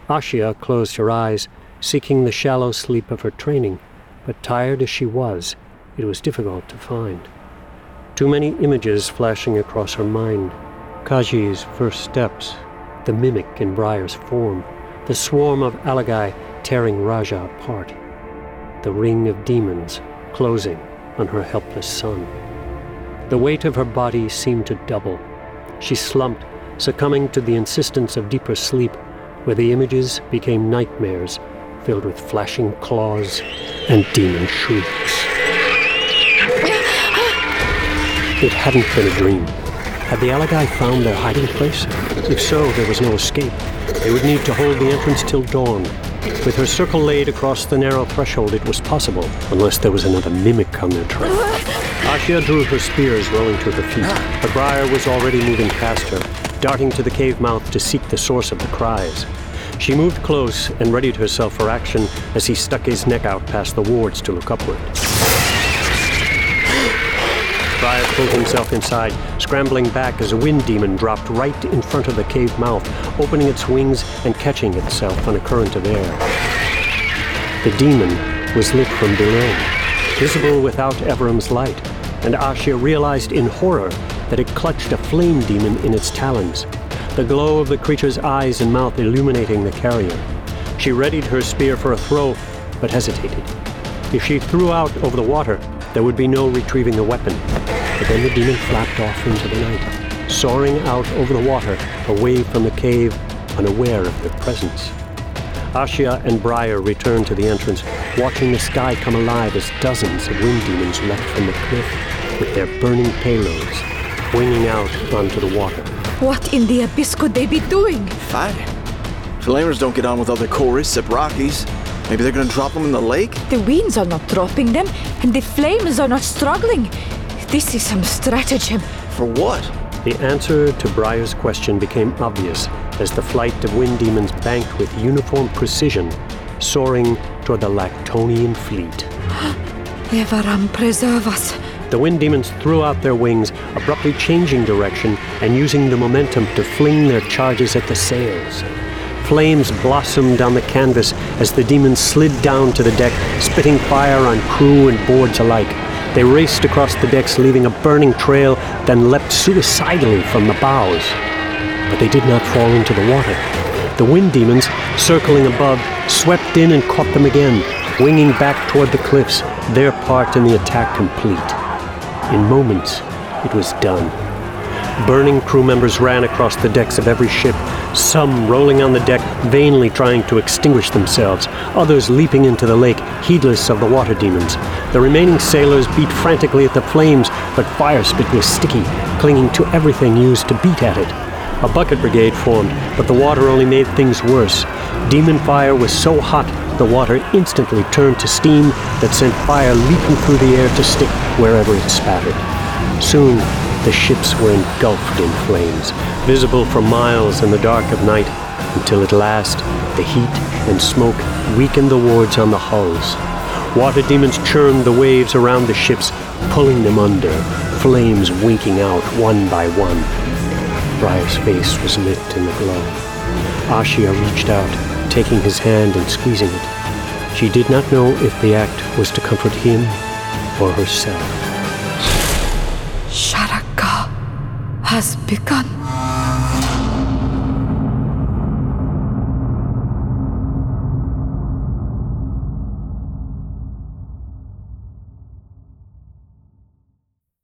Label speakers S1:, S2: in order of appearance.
S1: Ashia closed her eyes, seeking the shallow sleep of her training, but tired as she was, it was difficult to find. Too many images flashing across her mind. Kaji's first steps, the mimic in Briar's form, the swarm of Alagai tearing Raja apart, the ring of demons closing on her helpless son. The weight of her body seemed to double. She slumped, succumbing to the insistence of deeper sleep, where the images became nightmares filled with flashing claws and demon shrieks. It hadn't been a dream. Had the Alagai found their hiding place? If so, there was no escape. They would need to hold the entrance till dawn. With her circle laid across the narrow threshold, it was possible, unless there was another mimic on their trail. Ashia drew her spears, rolling to her feet, but Briar was already moving past her, darting to the cave mouth to seek the source of the cries. She moved close and readied herself for action as he stuck his neck out past the wards to look upward. Briar pulled himself inside, scrambling back as a wind demon dropped right in front of the cave mouth, opening its wings and catching itself on a current of air. The demon was lit from below, visible without Everum's light, and Ashia realized in horror that it clutched a flame demon in its talons, the glow of the creature's eyes and mouth illuminating the carrier. She readied her spear for a throw, but hesitated. If she threw out over the water, there would be no retrieving the weapon. But then the demon flapped off into the night, soaring out over the water, away from the cave, unaware of their presence. Ashia and Briar returned to the entrance, watching the sky come alive as dozens of wind demons leapt from the cliff with their burning payloads, winging out onto the water.
S2: What in the abyss could they be doing?
S3: Fighting. Flamers don't get on with other Chorus, Seprakis. Maybe they're gonna drop them in the lake?
S2: The winds are not dropping them, and the flames are not struggling. This is some stratagem.
S3: For what?
S1: The answer to Briar's question became obvious as the flight of wind demons banked with uniform precision, soaring toward the Lactonian fleet.
S2: Everum preserve us.
S1: The wind demons threw out their wings, abruptly changing direction and using the momentum to fling their charges at the sails. Flames blossomed on the canvas as the demons slid down to the deck, spitting fire on crew and boards alike. They raced across the decks, leaving a burning trail, then leapt suicidally from the bows. But they did not fall into the water. The wind demons, circling above, swept in and caught them again, winging back toward the cliffs, their part in the attack complete. In moments, it was done. Burning crew members ran across the decks of every ship, some rolling on the deck, vainly trying to extinguish themselves, others leaping into the lake, heedless of the water demons. The remaining sailors beat frantically at the flames, but fire spit was sticky, clinging to everything used to beat at it. A bucket brigade formed, but the water only made things worse. Demon fire was so hot, the water instantly turned to steam that sent fire leaping through the air to stick wherever it spattered. Soon, the ships were engulfed in flames, visible for miles in the dark of night, until at last the heat and smoke weakened the wards on the hulls. Water demons churned the waves around the ships, pulling them under, flames winking out one by one. Briar's face was lit in the glow. Ashia reached out, taking his hand and squeezing it. She did not know if the act was to comfort him or herself.
S2: Sharaka has begun.